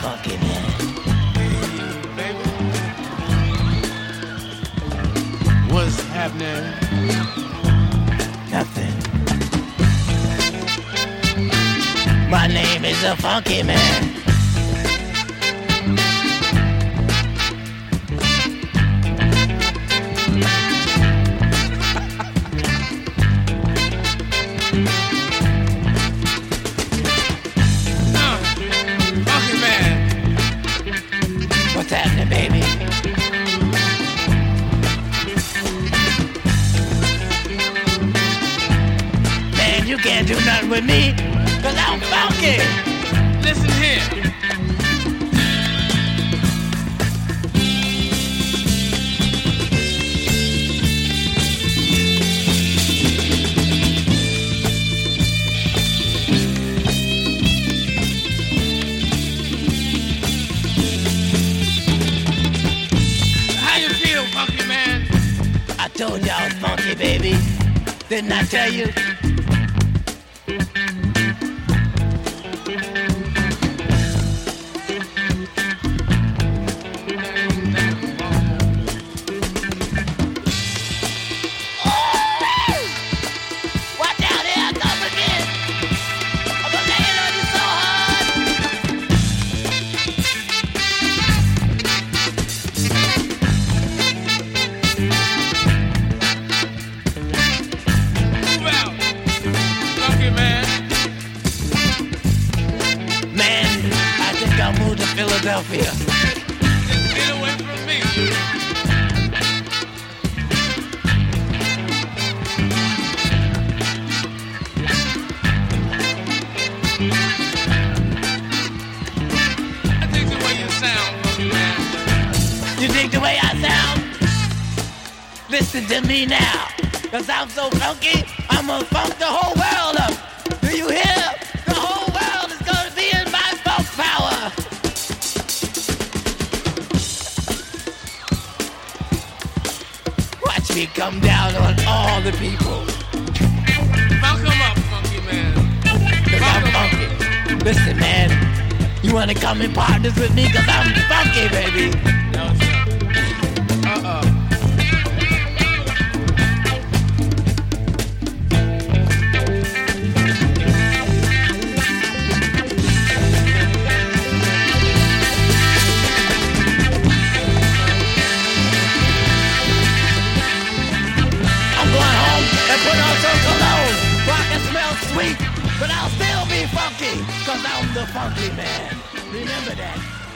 funky man. Baby, what's happening? Nothing. My name is the Funky Man. Funky Man. What's happening, baby? Man, you can't do nothing with me, 'cause I'm funky. Listen here. How you feel, Funky Man? I told you I was funky, baby. Didn't I tell you? Watch out, here I come again. I'm gonna lay it on you so hard. Move out, Funky Man. Man, I think I'll move to Philadelphia. Just get away from me. I think the way you sound, Funky Man. You think the way I sound? Listen to me now, 'cause I'm so funky, I'm gonna funk the whole world up. Do you hear? The whole world is gonna be in my funk power. Watch me come down on all the people, Funk 'em up, Funky Man. 'cause I'm funky. Listen, man, you wanna come in partners with me? 'Cause I'm funky, baby. No, sir. Uh-oh. I'm going home and put on some cologne so I can smell sweet, but I'll still be funky, 'cause I'm the funky man. Remember that.